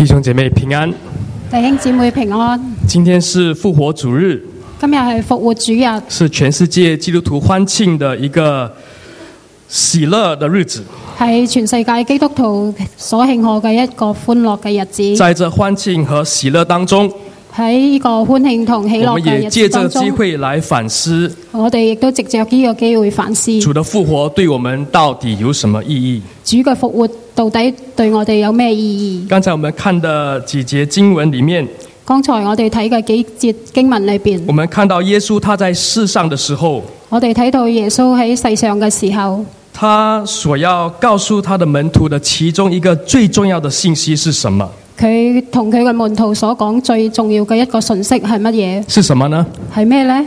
弟兄姐妹平安， 弟兄姊妹平安。 今天是复活主日， 今日係復活主日， 是全世界基督徒歡慶的一個喜樂的日子。 係全世界基督徒所慶賀嘅一個歡樂嘅日子。 在這歡慶和喜樂當中， 喺呢個歡慶同喜樂我們也嘅日子借這個機當中， 會來反思我哋亦都藉着呢個機會反思主的復活對我們到底有什麼意義。 主嘅復活到底對我哋有咩意義？ 剛才我們看的幾節經文裡面， 剛才我哋睇嘅幾節經文裏邊， 我們看到耶穌他在世上的時候， 我哋睇到耶穌喺世上嘅時候， 他所要告訴他的門徒的其中一個最重要的信息是什麼？ 佢同佢嘅門徒所講最重要嘅一個訊息係乜嘢？ 是什麼呢？ 係咩呢？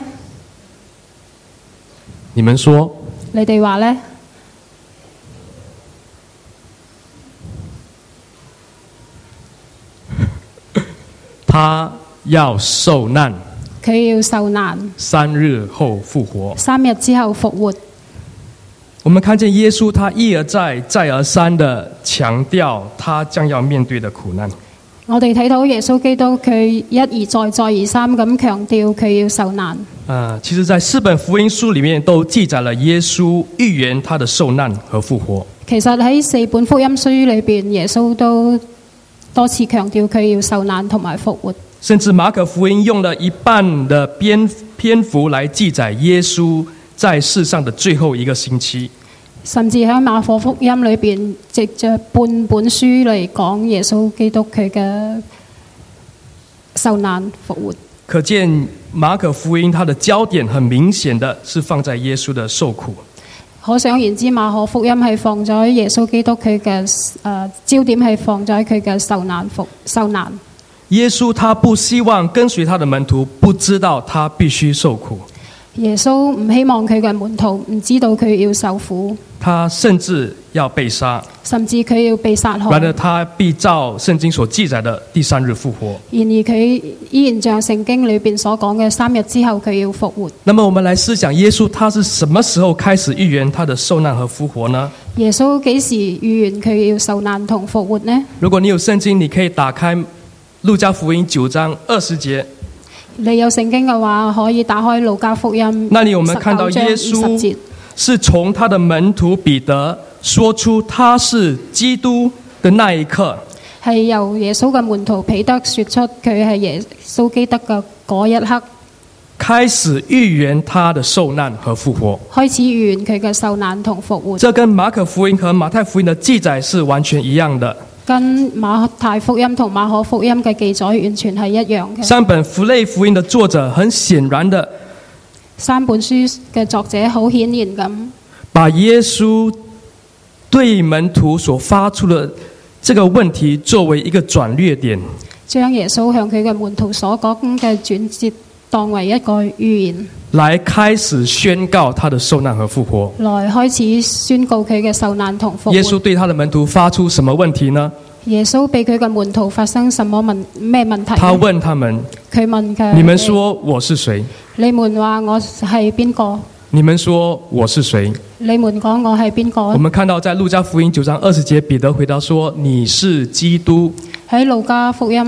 你們說？ 你哋話呢？ 他要受難， 佢要受難 3日後復活。 ，3日之後復活。 我們看見耶穌他一而再再而三的強調他將要面對的苦難。 我哋睇到耶穌基督佢一而再再而三咁強調佢要受難。 其實在4本福音書裡面都記載了耶穌預言他的受難和復活。 其實喺4本福音書裏邊，耶穌都多次強調佢要受難同埋復活。 甚至馬可福音用了一半的篇幅來記載耶穌在世上的最後一個星期。 甚至喺馬可福音裏邊，藉着半本書嚟講耶穌基督佢嘅受難復活。 可見馬可福音它的焦點很明顯的是放在耶穌的受苦。 可想而知，馬可福音係放咗耶穌基督佢嘅焦點係放咗佢嘅受難。 耶穌他不希望跟隨他的門徒不知道他必須受苦。 耶穌唔希望佢嘅門徒唔知道佢要受苦， 他甚至要被殺， 甚至佢要被殺害。 然而他必照聖經所記載的第3日復活。 然而佢依然像聖經裏邊所講嘅3日之後佢要復活。 那麼我們來思想耶穌他是什麼時候開始預言他的受難和復活呢？ 耶穌幾時預言佢要受難同復活呢？ 如果你有聖經，你可以打開路加福音9章20節。 你有聖經嘅話，可以打開路加福音。 那裡我們看到耶穌是從他的門徒彼得說出他是基督的那一刻， 係由耶穌嘅門徒彼得說出佢係耶穌基督嘅嗰一刻， 開始預言他的受難和復活。 開始預言佢嘅受難同復活。 這跟馬可福音和馬太福音的記載是完全一樣的。 跟馬太福音同馬可福音嘅記載完全係一樣嘅。 3本符類福音的作者很顯然的 3本書嘅作者好顯然咁， 把耶穌對門徒所發出的這個問題作為一個轉捩點， 將耶穌向佢嘅門徒所講嘅轉折當為一個預言， 來開始宣告他的受難和復活。 來開始宣告佢嘅受難同復活。 耶穌對他的門徒發出什麼問題呢？ 耶穌俾佢嘅門徒發生咩問題？ 他問他們， 佢問佢： 你們說我是誰？ 你們話我係邊個？ 你們說我是誰？ 你們講我係邊個？ 我們看到在路加福音9章20節，彼得回答說：你是基督。 喺路加福音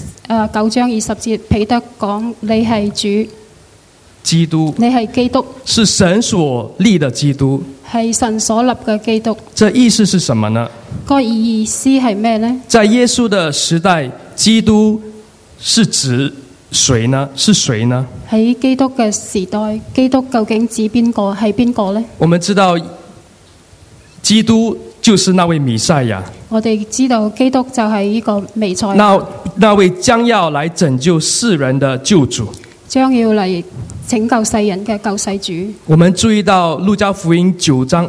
9章20節，彼得講：你係主， 基督， 你係基督， 是神所立的基督， 係神所立嘅基督。 這意思是什麼呢？ 個意思係咩呢？ 在耶穌的時代，基督是指誰呢？是誰呢？ 喺基督嘅時代，基督究竟指邊個？係邊個呢？ 我們知道，基督就是那位彌賽亞。 我哋知道基督就係呢個彌賽亞， 那位將要來拯救世人的救主， 將要嚟拯救世人嘅救世主。 我們注意到路加福音9章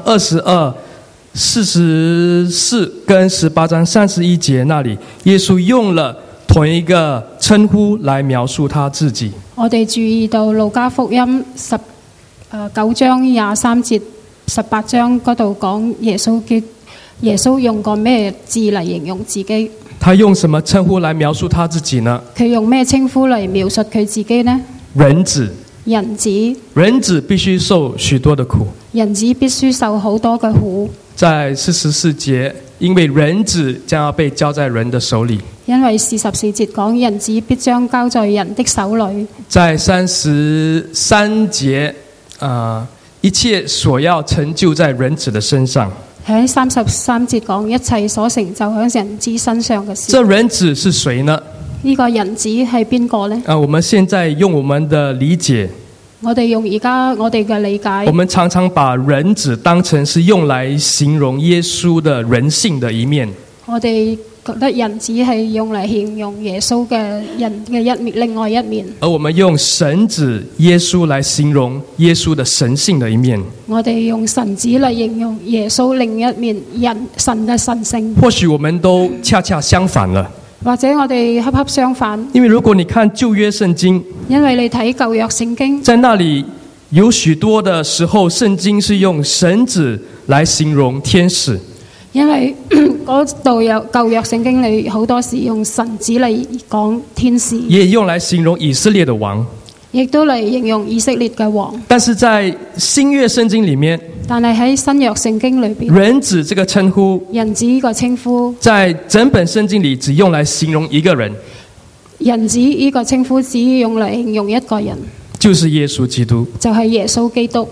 22、44跟18章31節那裡，耶穌用了同一個稱呼來描述他自己。 我哋注意到路加福音9章23節、18章嗰度講耶穌用個咩字嚟形容自己？ 他用什麼稱呼來描述他自己呢？ 佢用咩稱呼嚟描述佢自己呢？ 人子。 人子必須受許多的苦。 人子必須受好多嘅苦。 在44節因为人子将要被交在人的手里。 因為44節講人子必將交在人的手裏。 在33節，一切所要成就在人子的身上。 喺33節講一切所成就喺人子身上嘅事。 這人子是誰呢？ 呢個人子係邊個呢？ 我們現在用我們的理解， 我哋用而家我哋嘅理解， 我們常常把人子當成是用來形容耶穌的人性的一面。 我哋覺得人子係用嚟形容耶穌嘅人嘅一面，另外一面。 而我們用神子耶穌來形容耶穌的神性的一面。 我哋用神子嚟形容耶穌另一面神嘅神性。 或許我們都恰恰相反了。 或者我哋恰恰相反。 因為如果你看舊約聖經， 因為你睇舊約聖經， 在那裡有許多的時候，聖經是用神子來形容天使。 因為嗰度有舊約聖經裏好多時用神子嚟講天使， 也用來形容以色列的王， 亦都嚟形容以色列嘅王。 但是在新約聖經裡面， 但係喺新約聖經裏邊， 人子這個稱呼， 人子呢個稱呼， 在整本聖經裡只用來形容一個人， 人子呢個稱呼只用嚟形容一個人， 就是耶穌基督， 就係耶穌基督。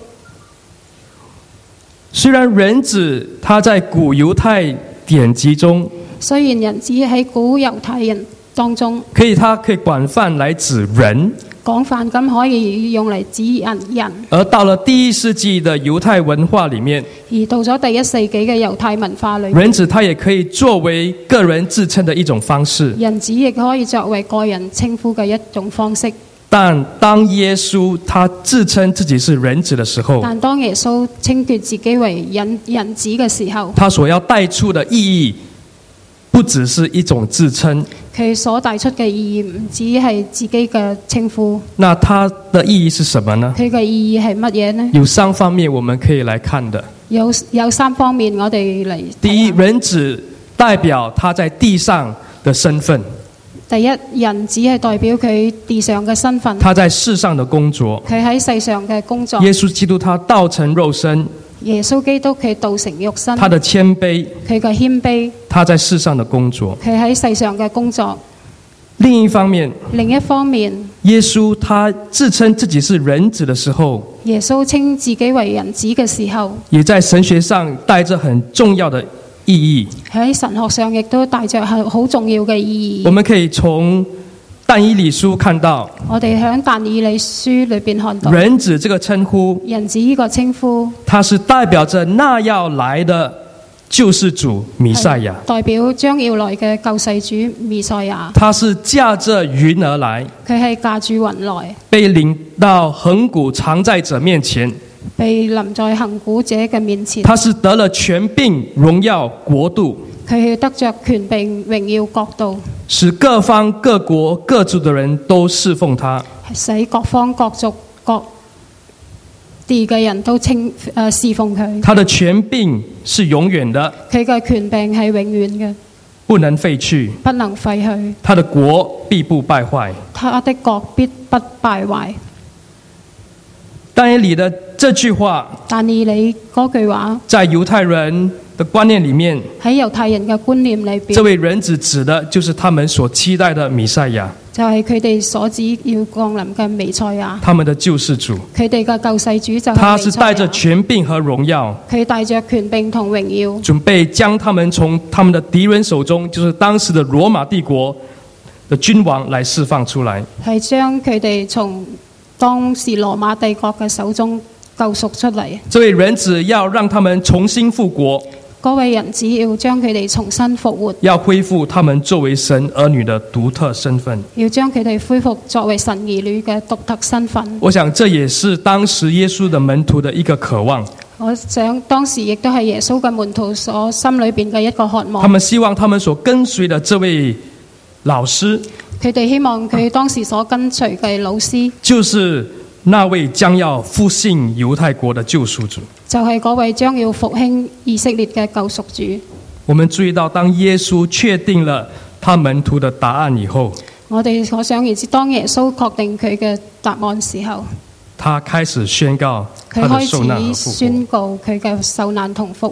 雖然人子他在古猶太典籍中， 雖然人子喺古猶太人當中， 他可以廣泛來指人， 廣泛咁可以用嚟指人。 而到了第一世紀的猶太文化裡面， 而到咗第一世紀嘅猶太文化裏面， 人子他也可以作為個人自稱的一種方式。 人子亦可以作為個人稱呼嘅一種方式。 但當耶穌他自稱自己是人子的時候， 但當耶穌稱決自己為人子嘅時候， 他所要帶出的意義不只是一種自稱， 佢所帶出嘅意義唔止係自己嘅稱呼。 那他的意義是什麼呢？ 佢嘅意義係乜嘢呢？ 有3方面我們可以來看的。 有3方面我哋嚟。 第一，人子代表他在地上的身份。 第一，人子係代表佢地上嘅身份， 他在世上的工作， 佢喺世上嘅工作。 耶穌基督他道成肉身， 耶穌基督佢道成肉身， 他的謙卑， 佢嘅謙卑， 他在世上的工作， 佢喺世上嘅工作。 另一方面，耶穌他自稱自己是人子的時候， 耶穌稱自己為人子嘅時候， 也在神學上帶着很重要的意義。 喺神學上亦都帶着好重要嘅意義。 我們可以從但以理書看到， 我哋喺但以理書裏邊看到， 人子這個稱呼， 人子呢個稱呼， 它是代表着那要來的救世主彌賽亞， 代表將要來嘅救世主彌賽亞。 他是駕着雲而來， 佢係駕住雲來， 被領到亙古常在者面前， 被臨在亙古者嘅面前。 他是得了權柄、榮耀、國度， 佢係得着權柄、榮耀、國度， 使各方各國各族的人都侍奉他， 使各方各族各地嘅人都侍奉佢。 他的權柄是永遠的， 佢嘅權柄係永遠嘅， 不能廢去， 不能廢去。 他的國必不敗壞， 他的國必不敗壞。 但以理的這句話， 但以理嗰句話， 在猶太人的觀念裡面， 喺猶太人嘅觀念裏邊， 這位人子指的就是他們所期待的彌賽亞， 就係佢哋所指要降臨嘅彌賽亞， 他們的救世主。 佢哋嘅救世主就係他是帶着權柄和榮耀， 佢帶着權柄同榮耀， 準備將他們從他們的敵人手中，就是當時的羅馬帝國的君王來釋放出來， 係將佢哋從當時羅馬帝國嘅手中救贖出嚟。 這位人子要讓他們重新復國， 嗰位人子要將佢哋重新復活， 要恢復他們作為神兒女的獨特身份， 要將佢哋恢復作為神兒女嘅獨特身份。 我想這也是當時耶穌的門徒的一個渴望。 我想當時亦都係耶穌嘅門徒所心裏邊嘅一個渴望。 他們希望他們所跟隨的這位老師， 佢哋希望佢當時所跟隨嘅老師， 就是那位將要復興猶太國的救贖主， 就係嗰位將要復興以色列嘅救贖主。 我們注意到，當耶穌確定了他門徒的答案以後， 我哋可想而知，當耶穌確定佢嘅答案時候， 他開始宣告他的受難和復活。 佢開始宣告佢嘅受難同復活。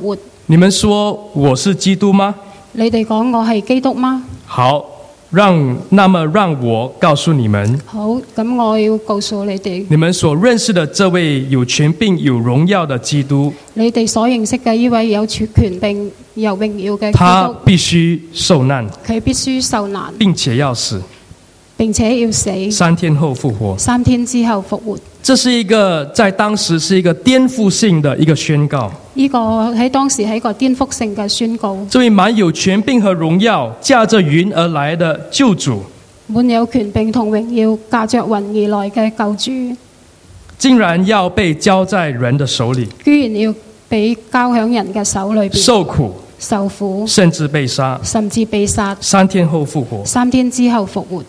你們說我是基督嗎？ 你哋講我係基督嗎？ 好，那麼讓我告訴你們， 好，咁我要告訴你哋， 你們所認識的這位有權柄有榮耀的基督， 你哋所認識嘅呢位有權柄有榮耀嘅基他督， 必須受難， 佢必須受難， 並且要死， 並且要死 ，3天後復活。 3天之後復活。 這是一個在當時是一個顛覆性的一個宣告。 呢個喺當時係一個顛覆性嘅宣告。 這位滿有權柄和榮耀，駕着雲而來的救主， 滿有權柄同榮耀，駕着雲而來嘅救主， 竟然要被交在人的手裏， 居然要被交響人嘅手裏邊， 受苦、 受苦， 甚至被殺， 甚至被殺 ，3天後復活。 3天之後復活。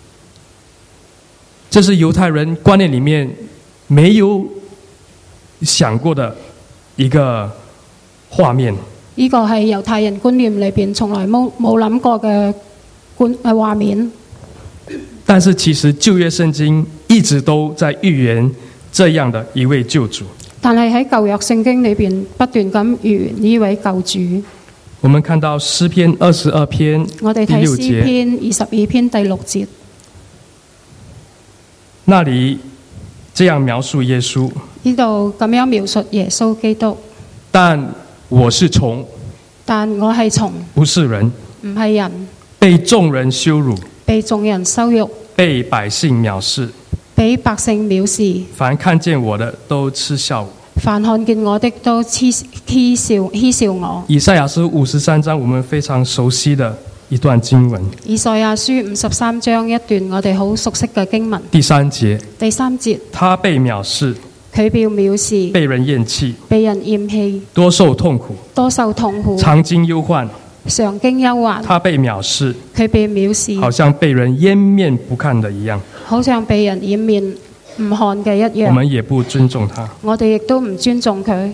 這是猶太人觀念裡面沒有想過的一個畫面。 呢個係猶太人觀念裏邊從來冇諗過嘅畫面。 但是其實舊約聖經一直都在預言這樣的一位救主。 但係喺舊約聖經裏邊不斷咁預言呢位救主。 我們看到詩篇22篇我哋睇詩篇22篇第6節。 那裡這樣描述耶穌， 呢度咁樣描述耶穌基督。 但我是蟲， 但我係蟲， 不是人， 唔係人， 被眾人羞辱， 被眾人羞辱， 被百姓藐視， 被百姓藐視。 凡看見我的都嗤笑我。 凡看見我的都嗤笑我。 以賽亞書53章，我們非常熟悉的一段經文。 以賽亞書53章一段我哋好熟悉嘅經文。 第3節， 第3節， 他被藐視， 佢被藐視， 被人厭棄， 被人厭棄， 多受痛苦， 多受痛苦， 常經憂患， 常經憂患。 他被藐視， 佢被藐視， 好像被人掩面不看的一樣， 好像被人掩面唔看嘅一樣。 我們也不尊重他。 我哋亦都唔尊重佢。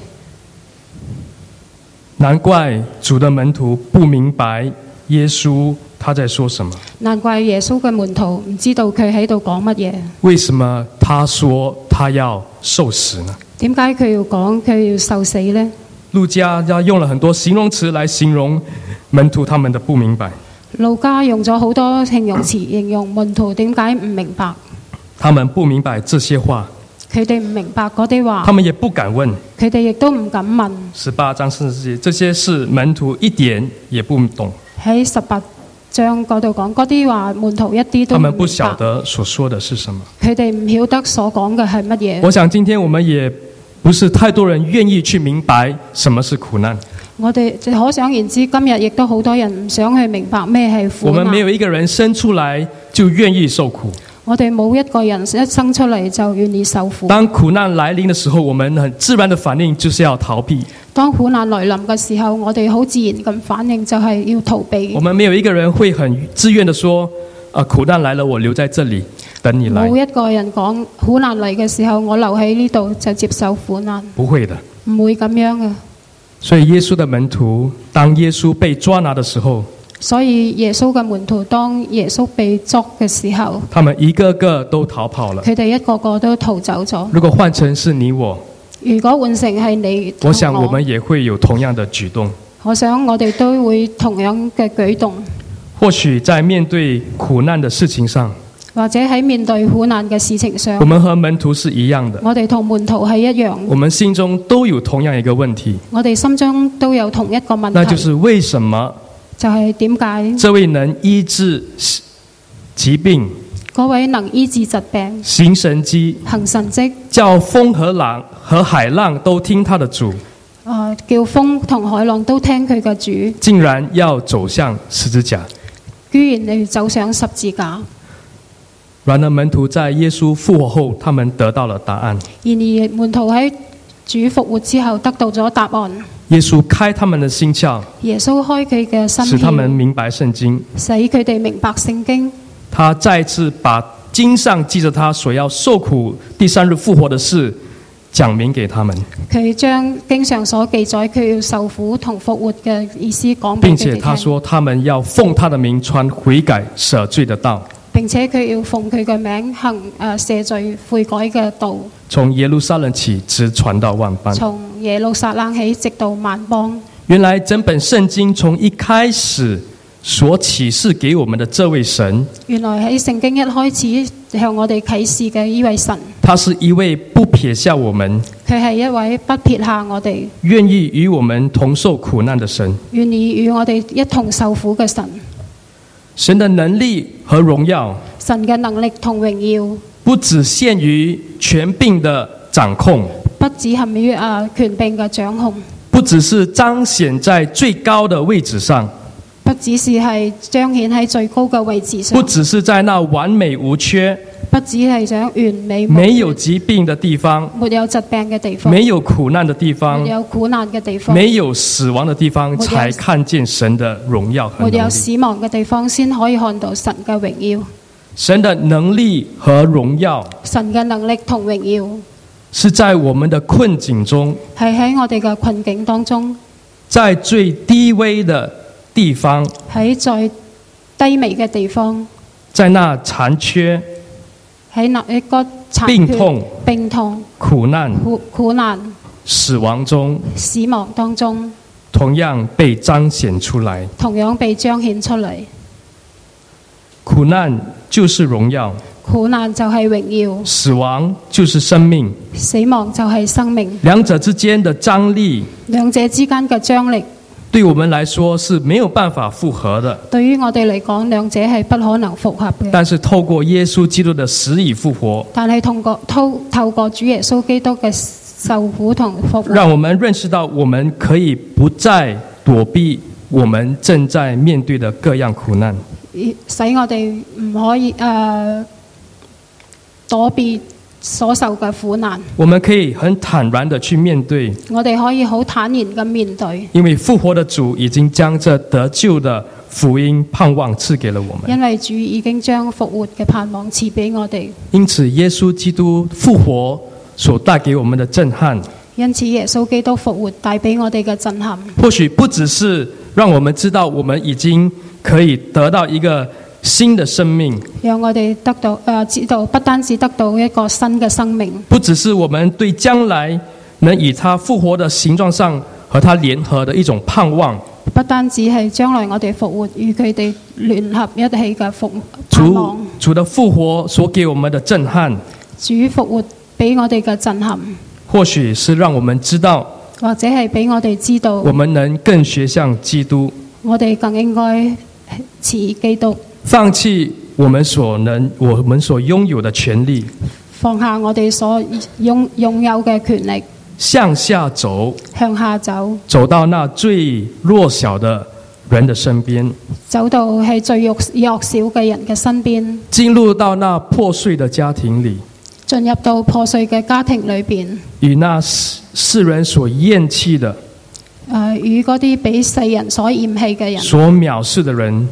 難怪主的門徒不明白耶穌他在說什麼。 難怪耶穌嘅門徒唔知道佢喺度講乜嘢。 為什麼他說他要受死呢？ 點解佢要講佢要受死呢？ 路加用了很多形容詞來形容門徒他們的不明白。 路加用咗好多形容詞形容門徒點解唔明白。 他們不明白這些話， 佢哋唔明白嗰啲話， 他們也不敢問。 佢哋亦都唔敢問。 18章40節，這些事門徒一點也不懂。 喺18章嗰度講嗰啲話，門徒一啲都唔明白。 他們不曉得所說的是什麼。 佢哋唔曉得所講嘅係乜嘢。 我想今天我們也不是太多人願意去明白什麼是苦難。 我哋可想而知，今日亦都好多人唔想去明白咩係苦難。 我們沒有一個人生出來就願意受苦。 我哋冇一個人一生出嚟就願意受苦。 當苦難來臨的時候，我們很自然的反應就是要逃避。 當苦難來臨嘅時候，我哋好自然咁反應就係要逃避。 我們沒有一個人會很自願的說，苦難來了，我留在這裡等你來。 冇一個人講苦難嚟嘅時候，我留喺呢度就接受苦難。 不會的， 唔會咁樣嘅。 所以耶穌的門徒，當耶穌被抓拿的時候， 所以耶穌嘅門徒當耶穌被捉嘅時候， 他們一個個都逃跑了。 佢哋一個個都逃走咗。 如果換成是你我， 如果換成係你， 我想我們也會有同樣的舉動。 我想我哋都會同樣嘅舉動。 或許在面對苦難的事情上， 或者喺面對苦難嘅事情上， 我們和門徒是一樣的。 我哋同門徒係一樣。 我們心中都有同樣一個問題。 我哋心中都有同一個問題。 那就是為什麼？ 就係點解？ 這位能醫治疾病， 嗰位能醫治疾病、 行神蹟、 行神蹟， 叫風和海浪都聽他的主， 叫風同海浪都聽佢嘅主， 竟然要走向十字架， 居然要走上十字架。 然而門徒在耶穌復活後，他們得到了答案。 然而門徒喺主復活之後得到咗答案。 耶穌開他們的心竅， 耶穌開佢嘅心竅， 使他們明白聖經， 使佢哋明白聖經。 他再次把經上記着他所要受苦、第3日復活的事講明給他們。 佢將經上所記載佢要受苦同復活嘅意思講俾佢哋聽。 並且他說他們要奉他的名傳悔改赦罪的道。 並且佢要奉佢嘅名行赦罪悔改嘅道。從耶路撒冷起，直傳到萬邦。 從耶路撒冷起，直到萬邦。 原来整本圣经从一开始所启示给我们的这位神， 原來喺聖經一開始向我哋啟示嘅呢位神， 他是一位不撇下我們， 佢係一位不撇下我哋， 願意與我們同受苦難的神， 願意與我哋一同受苦嘅神。 神的能力和榮耀， 神嘅能力同榮耀， 不只限於權柄的掌控， 不只限於權柄嘅掌控， 不只是彰顯在最高的位置上， 不只是係彰顯喺最高嘅位置上， 不只是在那完美無缺， 不只係想完美沒有疾病的地方， 沒有疾病嘅地方， 沒有苦難的地方， 沒有苦難嘅地方， 沒有死亡的地方，才看見神的榮耀和能力。 沒有死亡嘅地方，先可以看到神嘅榮耀。 神的能力和榮耀， 神嘅能力同榮耀， 是在我們的困境中， 係喺我哋嘅困境當中， 在最低微的地方， 喺最低微嘅地方， 在那殘缺、 喺那一個殘缺、病痛、 苦難、死亡中， 當中， 同樣被彰顯出來。 同樣被彰顯出嚟。 苦難就是榮耀， 苦難就係榮耀， 死亡就是生命， 死亡就係生命。 兩者之間的張力， 兩者之間嘅張力， 對我們來說是沒有辦法復合的。 對於我哋嚟講，兩者係不可能復合嘅。 但是透過耶穌基督的死與復活， 但係透過主耶穌基督嘅受苦同復活， 讓我們認識到我們可以不再躲避我們正在面對的各樣苦難， 使我哋唔可以躲避所受嘅苦難。 我們可以很坦然地去面對， 我哋可以好坦然咁面對， 因為復活的主已經將這得救的福音盼望賜給了我們。 因為主已經將復活嘅盼望賜俾我哋。 因此耶穌基督復活所帶給我們的震撼， 因此耶穌基督復活帶俾我哋嘅震撼， 或許不只是讓我們知道我們已經可以得到一個新的生命， 讓我哋得到知道，不單止得到一個新嘅生命， 不只是我們對將來能以他復活的形狀上和他聯合的一種盼望， 不單止係將來我哋復活與佢哋聯合一起嘅盼望。 主的復活所給我們的震撼， 主復活俾我哋嘅震撼， 或許是讓我們知道， 或者係俾我哋知道， 我們能更學像基督， 我哋更應該似基督， 放棄我們所擁有的權利， 放下我哋所擁有嘅權力， 向下走，走到那最弱小的人的身邊， 走到係最弱小嘅人嘅身邊， 進入到那破碎的家庭裡， 進入到破碎嘅家庭裏邊， 與那世人所厭棄的， 與嗰啲俾世人所厭棄嘅人， 所藐視的人，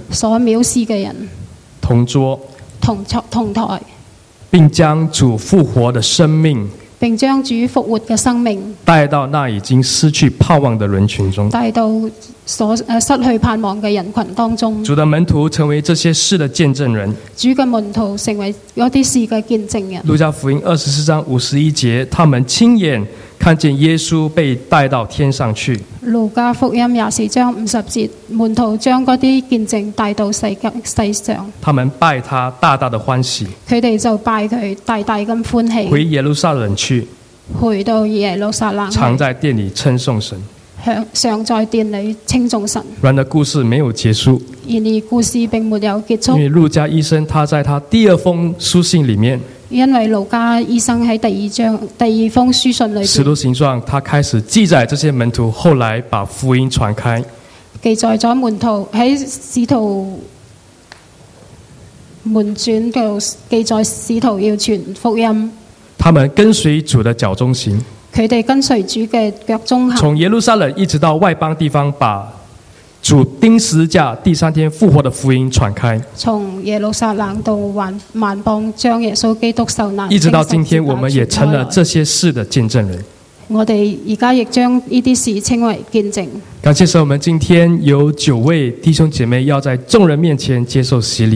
同桌同台， 並將主復活的生命， 並將主復活嘅生命帶到那已經失去盼望的人群中， 帶到失去盼望嘅人群當中。 主的門徒成為這些事的見證人， 主嘅門徒成為嗰啲事嘅見證人。 路加福音24章51節，他們親眼看見耶穌被帶到天上去。 路加福音24章50節，門徒將嗰啲見證帶到世上， 他們拜他，大大的歡喜。 佢哋就拜佢，大大咁歡喜。 回耶路撒冷去， 回到耶路撒冷， 常在殿裡稱頌神， 常在殿裡稱頌神。 然而故事沒有結束， 然而故事並沒有結束， 因為路加醫生他在他第二封書信裡面， 因為路加醫生喺第二封書信裏邊， 使徒行傳他開始記載這些門徒後來把福音傳開， 記載咗門徒喺使徒門傳度記載使徒要傳福音， 他們跟隨主的腳蹤行， 佢哋跟隨主嘅腳蹤行， 從耶路撒冷一直到外邦地方，把主釘十字架第3天復活的福音傳開， 從耶路撒冷到萬邦，將耶穌基督受難， 一直到今天，我們也成了這些事的見證人。 我哋而家亦將呢啲事稱為見證。 感謝神，我們今天有9位弟兄姐妹要在眾人面前接受洗禮。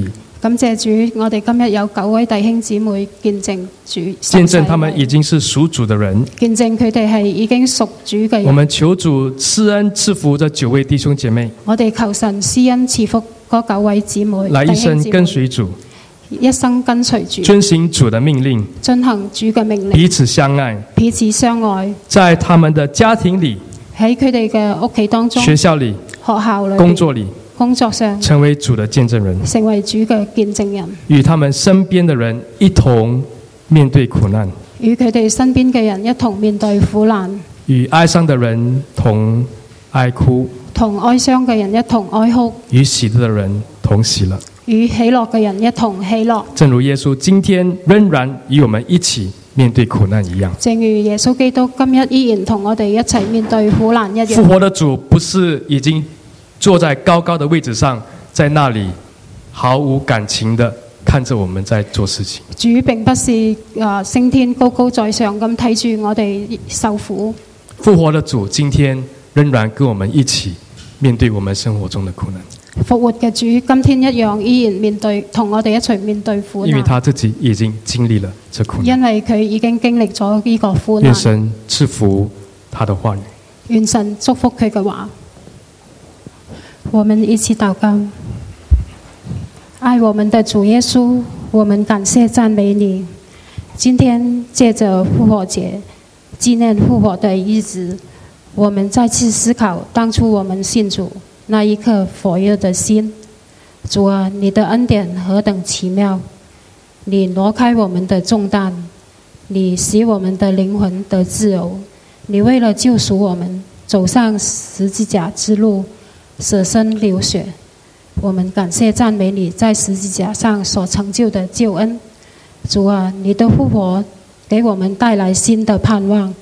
感謝主，我哋今日有9位弟兄姊妹見證主， 見證他們已經是屬主的人， 見證佢哋係已經屬主嘅人。 我們求主施恩賜福這9位弟兄姐妹， 我哋求神施恩賜福嗰9位姊妹， 來一生跟隨主， 一生跟隨主， 遵行主的命令， 遵行主嘅命令， 彼此相愛， 彼此相愛， 在他們的家庭裡， 喺佢哋嘅屋企當中， 學校裡， 學校裡，工作上， 成為主的見證人， 成為主嘅見證人， 與他們身邊的人一同面對苦難， 與佢哋身邊嘅人一同面對苦難， 與哀傷的人同哀哭， 同哀傷嘅人一同哀哭， 與喜樂的人同喜樂， 與喜樂嘅人一同喜樂。 正如耶穌今天仍然與我們一起面對苦難一樣， 正如耶穌基督今日依然同我哋一齊面對苦難一樣。 復活的主不是已經坐在高高的位置上，在那裡毫無感情的看着我們在做事情。 主並不是升天高高在上咁睇住我哋受苦。 復活的主今天仍然跟我們一起面對我們生活中的苦難。 復活嘅主今天一樣依然面對同我哋一齊面對苦難。 因為他自己已經經歷了這苦難。 因為佢已經經歷咗呢個苦難。 願神賜福他的話語。 願神祝福佢嘅話。我們一起禱告。愛我們的主耶穌，我們感謝讚美你。今天借着復活節，紀念復活的日子，我們再次思考當初我們信主那一顆火熱的心。主啊，你的恩典何等奇妙！你挪開我們的重擔，你使我們的靈魂得自由。你為了救贖我們，走上十字架之路，捨身流血。我們感謝讚美你在十字架上所成就的救恩。主啊，你的復活給我們帶來新的盼望，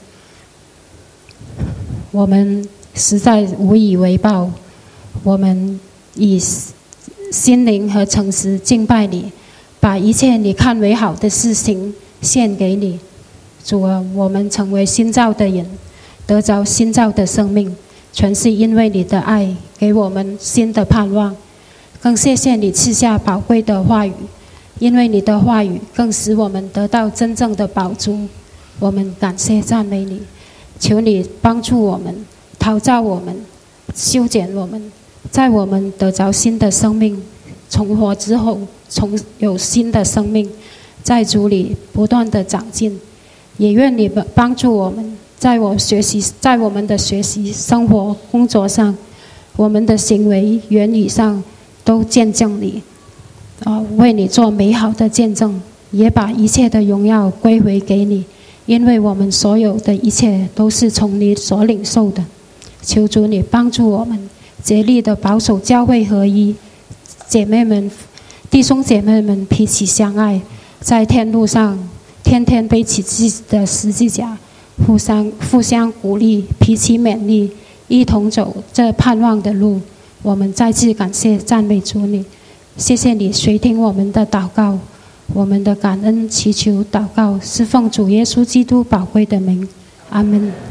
我們實在無以為報。我們以心靈和誠實敬拜你，把一切你看為好的事情獻給你。主啊，我們成為新造的人，得着新造的生命，全是因為你的愛給我們新的盼望。更謝謝你賜下寶貴的話語，因為你的話語更使我們得到真正的寶珠。我們感謝讚美你，求你幫助我們，陶造我們，修剪我們，在我們得着新的生命，重活之後有新的生命，在主裡不斷的長進。也願你幫助我們，在我們的學習、生活、工作上，我們的行為、言語上都見證你，為你做美好的見證，也把一切的榮耀歸回給你，因為我們所有的一切都是從你所領受的。求主你幫助我們，竭力的保守教會合一，弟兄姐妹們彼此相愛，在天路上天天背起自己的十字架，互相鼓勵，彼此勉勵，一同走這盼望的路。我們再次感謝讚美主你，謝謝你垂聽我們的禱告，我們的感恩祈求禱告是奉主耶穌基督寶貴的名，阿們。